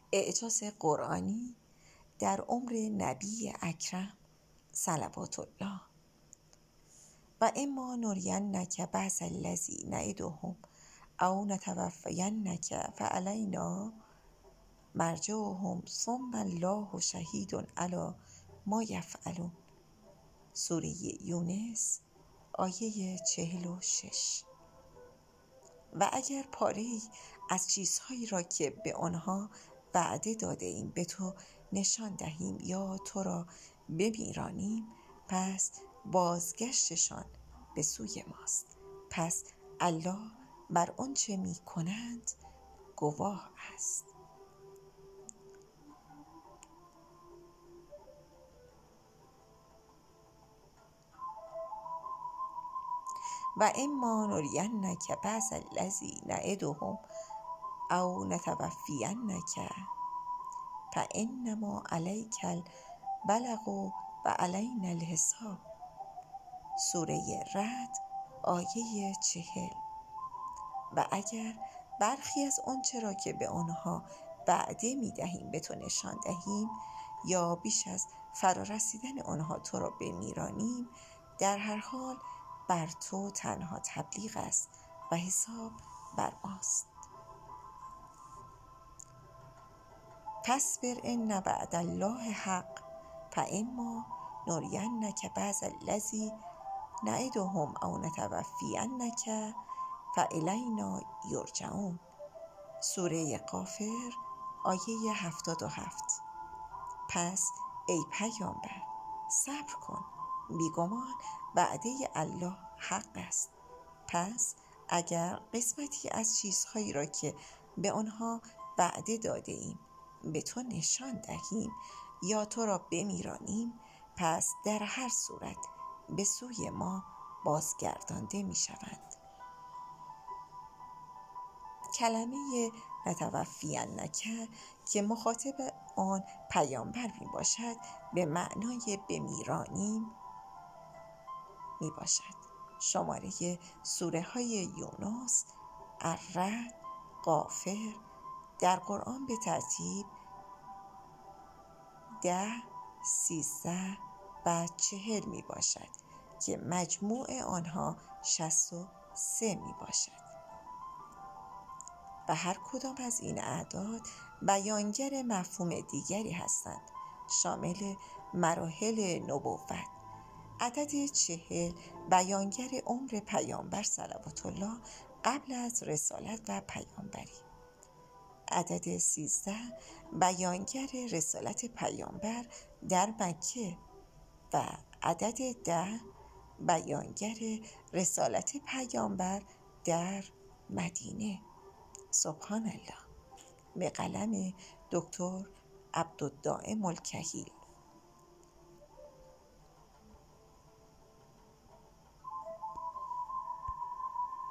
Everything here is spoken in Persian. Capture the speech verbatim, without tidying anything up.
اعجاز قرآنی در عمر نبی اکرم صلوات الله. و اما نرینک بعض الذی نعدهم او نتوفینک فعلینا مرجعهم ثم الله شهید علی ما یفعلون. سوره یونس آیه چهل و شش. و اگر پاره‌ای از چیزهایی را که به آنها وعده داده ایم به تو نشان دهیم یا تو را بمیرانیم، پس بازگشتشان به سوی ماست. پس الله بر آنچه می کنند گواه است. و اما نرینک بعض الذی نعدهم او نتوفینک فانما علیک البلاغ و علینا الحساب. سوره رعد آیه چهل. و اگر برخی از آنچه را که به آنها وعده می دهیم به تو نشان دهیم یا بیش از فرارسیدن آنها تو را بمیرانیم، در هر حال بر تو تنها تبلیغ است و حساب بر ماست. فاصبر ان وعد الله حق فاما نرینک بعض الذی نعدهم او نتوفینک فالینا یرجعون. سوره غافر آیه هفتاد و هفت. پس ای پیامبر صبر کن، بیگمان وعده الله حق است. پس اگر قسمتی از چیزهایی را که به آنها وعده داده ایم به تو نشان دهیم یا تو را بمیرانیم، پس در هر صورت به سوی ما بازگردانده می شوند. کلمه نتوفینک که مخاطب آن پیامبر می باشد به معنای بمیرانیم می باشد. شماره سوره های یونس، الرعد، غافر در قرآن به ترتیب ده، سیزده و چهل می باشد که مجموع آنها شصت و سه می باشد. و هر کدام از این اعداد بیانگر مفهوم دیگری هستند، شامل مراحل نبوت. عدد چهل بیانگر عمر پیامبر صلوات الله قبل از رسالت و پیامبری. عدد سیزده بیانگر رسالت پیامبر در مکه و عدد ده بیانگر رسالت پیامبر در مدینه. سبحان الله. به قلم دکتر عبدالدائم الکحیل.